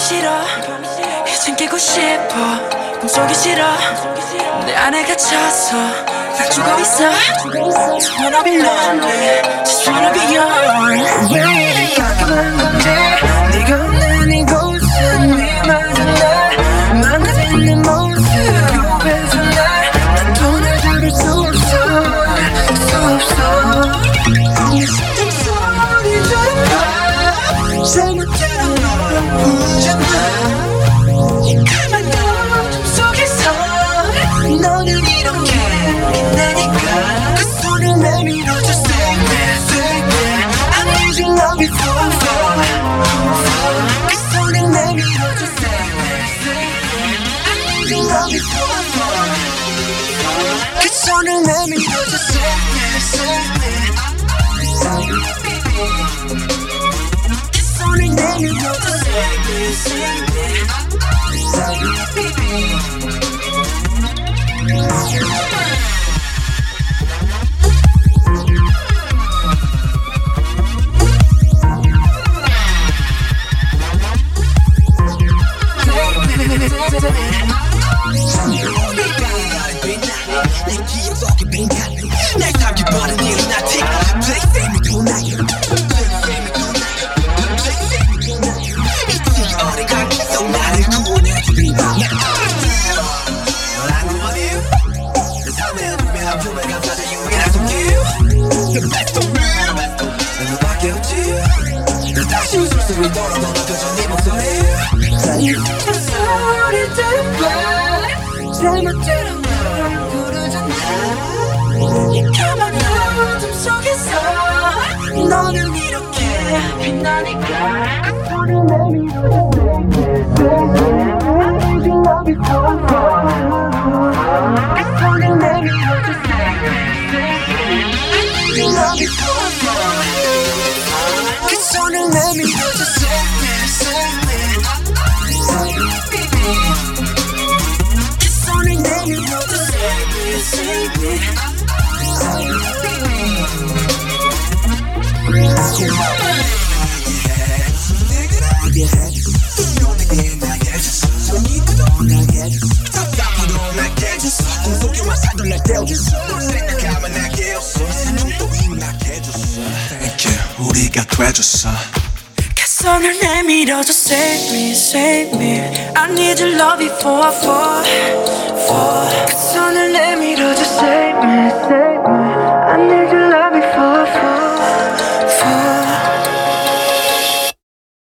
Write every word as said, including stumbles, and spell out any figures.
싫어 이젠 깨고 싶어 꿈속이 싫어 내 안에 갇혀서 날 죽어 있어 Just wanna be lonely Just wanna be yours 왜 이리 깜깜한 건지 네가 없는 이곳은 네 맞은 날 망가진 내 모습 옆에서 날 넌 또 날 잡을 수 없어 수 없어 내 심장 소리 들어봐 잘못 들어봐 울잖아 가만 어둠 속에서 너는 이렇게 빛나니까 그 손을 내밀어줘 Say that, say that I need your love before fall, fall 그 손을 내밀어줘 Say that, say that I need your love before fall, fall 그 손을 내밀어줘 Say that, say that Say it, baby 그 손을 내밀어줘 Say that, say that Say it, baby 내 기억 속에 빈칸 날 삼켜버린 일루나틱 Play save me tonight Play save me tonight Play save me tonight 잊지 어린 감기 속 나를 구원해주리 넌 안 구원해요 내 삶의 꿈에 한 줌에 감싸줘 유일한 손길 The best of me 난 너밖에 없지 난 다시 웃음소리 돌아도 느껴져 네 목소리 그 소리 들어봐 잘못 들은 걸 부르잖아 이 까만 어둠 속에서 너는 이렇게 빛나니까 그 손을 내밀어줘 I need your love before fall 그 손을 내밀어줘 I need your love before fall 그 손을 내밀어줘 Say that, say that Say it, baby 그 손을 내밀어줘 Say it, say it Say it, baby 내게 너에게 나게 해줬어 손이도 나게 해줬어 답답해도 나게 해줬어 꿈속에만 살던 날 깨워줬어 생각하면 나게 해줬어 눈도 입나게 해줬어 Thank you 우리가 돼줬어 그 손을 내밀어줘 Save me, save me I need your love before I fall, fall 그 손을 내밀어